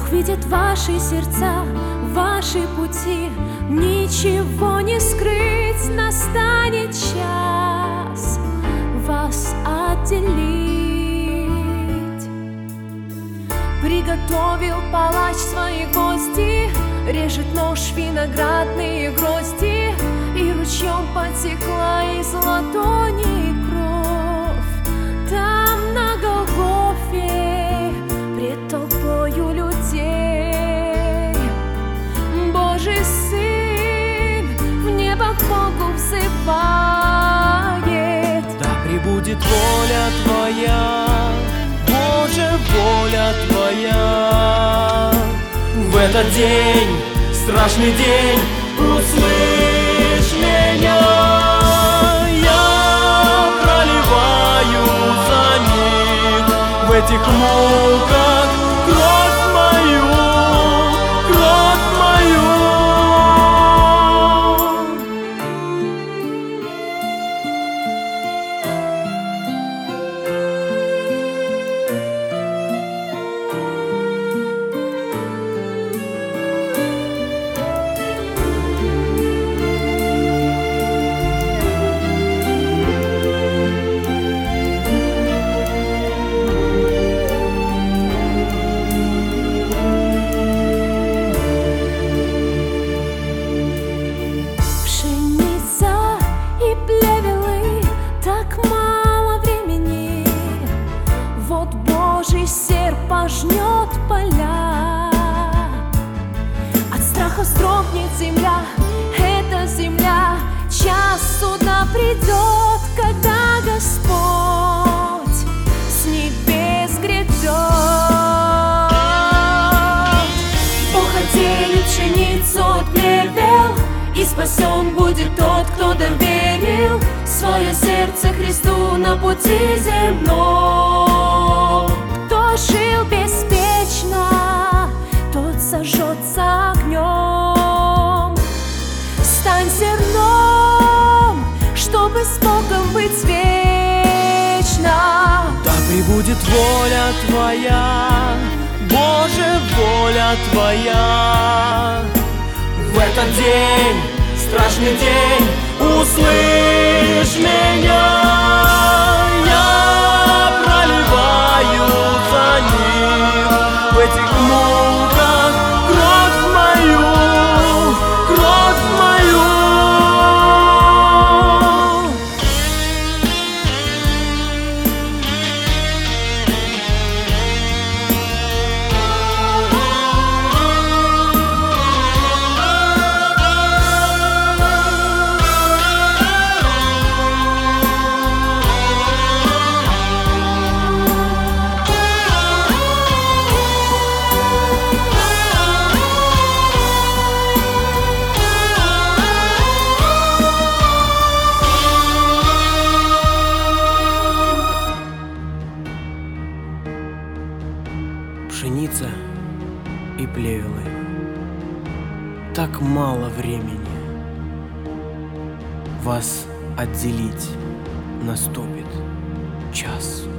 Бог видит ваши сердца, ваши пути, ничего не скрыть, настанет час вас отделить. Приготовил палач свои гости, режет нож виноградные грозди, и ручьем потекла из ладони кровь. Там на Голгофе пред толпою людей Божий Сын в небо к Богу взывает. Да пребудет воля Твоя, Боже, воля Твоя. В этот день, страшный день, услышь меня. Я проливаю за них в этих муках кровь мою, кровь мою. Божий серп пожнет поля. От страха вздрогнет земля, эта земля. Час суда придет, когда Господь с небес грядет. Бог отделит пшеницу от плевел, и спасен будет тот, кто доверил свое сердце Христу на пути земном. Кто жил беспечно, тот сожжется огнем. Стань зерном, чтобы с Богом быть вечно. Да пребудет воля Твоя, Боже, воля Твоя. В этот день, страшный день, услышь меня. Я проливаю за них в этих муках кровь мою, кровь мою. Пшеница и плевелы. Так мало времени. Вас отделить наступит час.